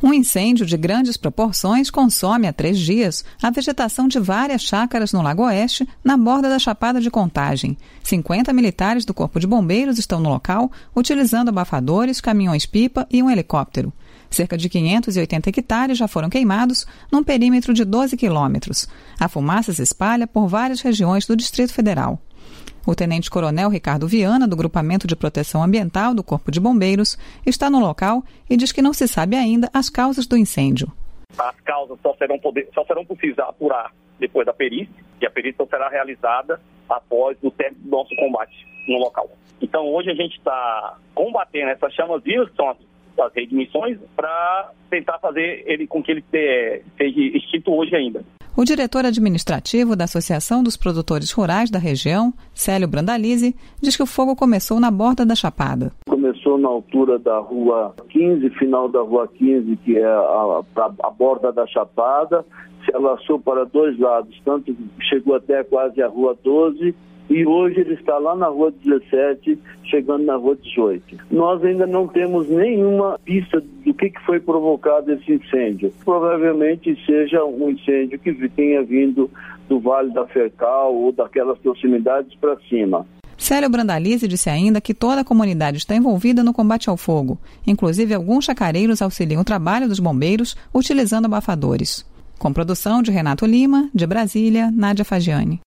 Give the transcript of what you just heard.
Um incêndio de grandes proporções consome há 3 dias a vegetação de várias chácaras no Lago Oeste, na borda da Chapada de Contagem. 50 militares do Corpo de Bombeiros estão no local, utilizando abafadores, caminhões-pipa e um helicóptero. Cerca de 580 hectares já foram queimados, num perímetro de 12 quilômetros. A fumaça se espalha por várias regiões do Distrito Federal. O tenente-coronel Ricardo Viana, do Grupamento de Proteção Ambiental do Corpo de Bombeiros, está no local e diz que não se sabe ainda as causas do incêndio. As causas só serão possíveis apurar depois da perícia, e a perícia será realizada após o término do nosso combate no local. Então, hoje a gente está combatendo essas chamas vivas, que são as reignições, para tentar fazer ele com que ele seja extinto hoje ainda. O diretor administrativo da Associação dos Produtores Rurais da região, Célio Brandalize, diz que o fogo começou na borda da Chapada. Começou na altura da Rua 15, final da Rua 15, que é a borda da Chapada, se alastrou para 2 lados, tanto chegou até quase a Rua 12, e hoje ele está lá na Rua 17, chegando na Rua 18. Nós ainda não temos nenhuma pista do que foi provocado esse incêndio. Provavelmente seja um incêndio que tenha vindo do Vale da Fercal ou daquelas proximidades para cima. Célio Brandalize disse ainda que toda a comunidade está envolvida no combate ao fogo. Inclusive, alguns chacareiros auxiliam o trabalho dos bombeiros utilizando abafadores. Com produção de Renato Lima, de Brasília, Nádia Fagiani.